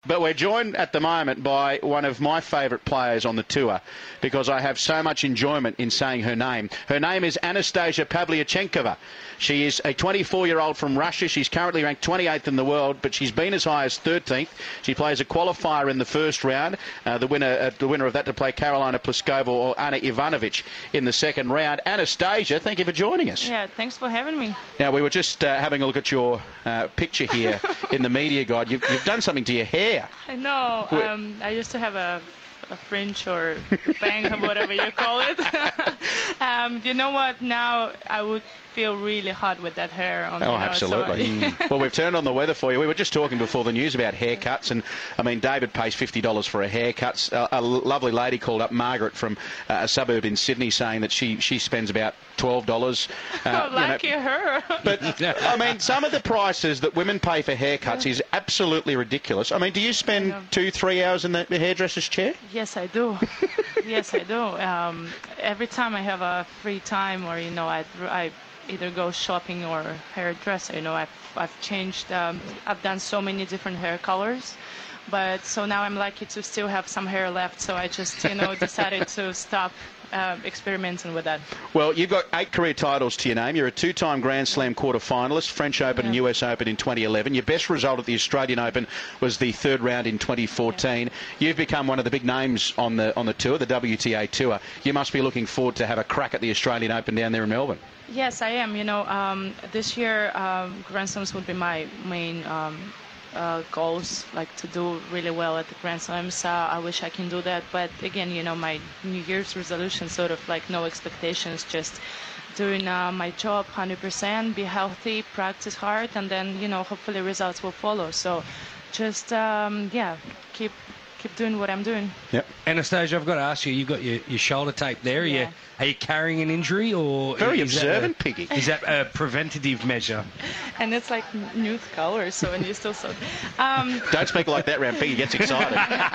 But we're joined at the moment by one of my favourite players on the tour because I have so much enjoyment in saying her name. Her name is Anastasia Pavlyuchenkova. She is a 24-year-old from Russia. She's currently ranked 28th in the world, but she's been as high as 13th. She plays a qualifier in the first round. The winner of that to play Karolina Pliskova or Ana Ivanovic in the second round. Anastasia, thank you for joining us. Yeah, thanks for having me. Now, we were just having a look at your picture here in the media guide. You've done something to your hair. I know. I used to have a fringe or bang or whatever you call it. You know what? Now I would feel really hot with that hair on. Oh, absolutely. Well, we've turned on the weather for you. We were just talking before the news about haircuts, and I mean, David pays $50 for a haircut. A lovely lady called up, Margaret, from a suburb in Sydney, saying that she spends about $12. Lucky her. But I mean, some of the prices that women pay for haircuts is absolutely ridiculous. I mean, do you spend 2-3 hours in the hairdresser's chair? Yes, I do. Yes, I do. Every time I have a free time, or I either go shopping or hairdresser. I've changed. I've done so many different hair colors, but so now I'm lucky to still have some hair left. So I just decided to stop experimenting with that. Well, you've got 8 career titles to your name. You're a 2-time Grand Slam quarter-finalist, French Open and US Open in 2011. Your best result at the Australian Open was the third round in 2014. Yeah. You've become one of the big names on the tour, the WTA Tour. You must be looking forward to have a crack at the Australian Open down there in Melbourne. Yes, I am. This year, Grand Slams would be my main goals, like to do really well at the Grand Slams. I wish I can do that, but again, my New Year's resolution, sort of like no expectations, just doing my job 100%, be healthy, practice hard, and then hopefully results will follow. So just keep doing what I'm doing. Yep. Anastasia, I've got to ask you, you've got your shoulder tape there. Are you carrying an injury, or very observant, Piggy? Is that a preventative measure? And it's like nude colors, so when you still so. Don't speak like that round Piggy gets excited.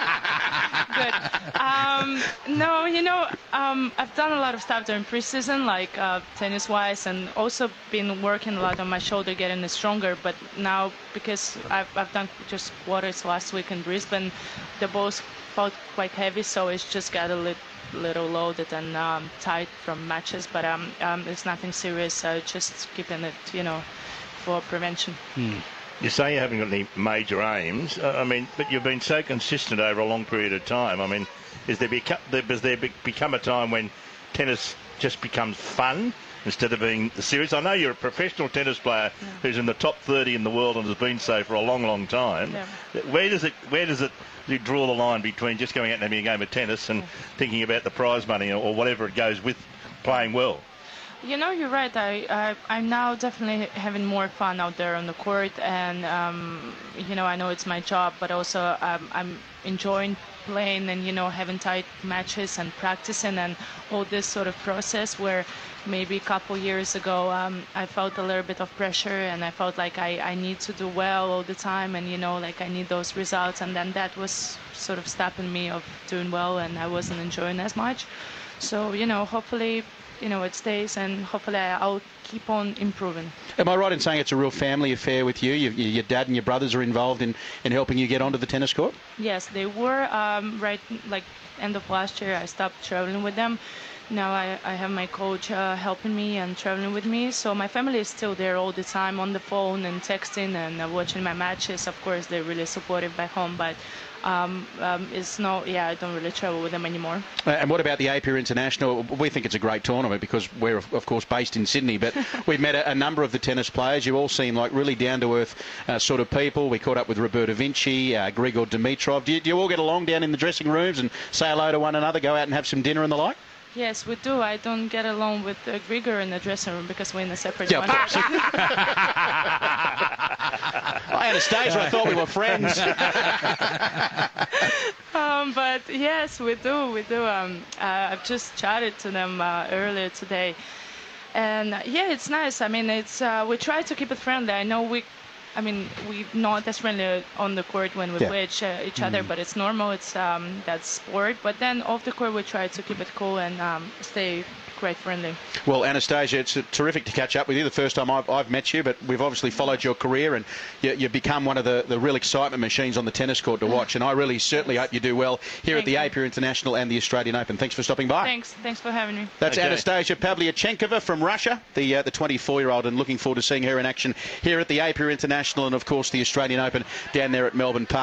Good. No, I've done a lot of stuff during preseason, like tennis-wise, and also been working a lot on my shoulder, getting it stronger. But now, because I've done just quarters last week in Brisbane, the balls felt quite heavy, so it's just got a little loaded and tight from matches. But it's nothing serious. Just keeping it, for prevention. You say you haven't got any major aims. But you've been so consistent over a long period of time. I mean, has there become a time when tennis just becomes fun instead of being serious? I know you're a professional tennis player who's in the top 30 in the world and has been so for a long, long time. Yeah. Where does it you draw the line between just going out and having a game of tennis and thinking about the prize money or whatever it goes with playing well? You're right. I'm now definitely having more fun out there on the court, and I know it's my job, but also I'm enjoying playing and having tight matches and practicing and all this sort of process where maybe a couple years ago I felt a little bit of pressure and I felt like I need to do well all the time, and I need those results, and then that was sort of stopping me of doing well, and I wasn't enjoying as much. So hopefully it stays, and hopefully I'll keep on improving. Am I right in saying it's a real family affair with you? Your dad and your brothers are involved in helping you get onto the tennis court? Yes, they were. Right, like end of last year, I stopped traveling with them. Now I have my coach helping me and traveling with me. So my family is still there all the time on the phone and texting and watching my matches. Of course, they're really supportive back home, but I don't really travel with them anymore. And what about the APIA International? We think it's a great tournament because we're, of course, based in Sydney, but we've met a number of the tennis players. You all seem like really down-to-earth sort of people. We caught up with Roberta Vinci, Grigor Dimitrov. Do you all get along down in the dressing rooms and say hello to one another, go out and have some dinner and the like? Yes, we do. I don't get along with Grigor in the dressing room because we're in a separate one. Anastasia, I thought we were friends. But yes, we do. I've just chatted to them earlier today, and it's nice. I mean, we try to keep it friendly. I know we're not as friendly on the court when we play each other, but it's normal. It's that's sport. But then off the court, we try to keep it cool and stay quite friendly. Well, Anastasia, it's terrific to catch up with you. The first time I've met you, but we've obviously followed your career, and you've become one of the real excitement machines on the tennis court to watch. And I really certainly hope you do well here at the Apia International and the Australian Open. Thanks for stopping by. Thanks for having me. That's Anastasia Pavlyuchenkova from Russia, the 24-year-old, and looking forward to seeing her in action here at the Apia International and, of course, the Australian Open down there at Melbourne Park.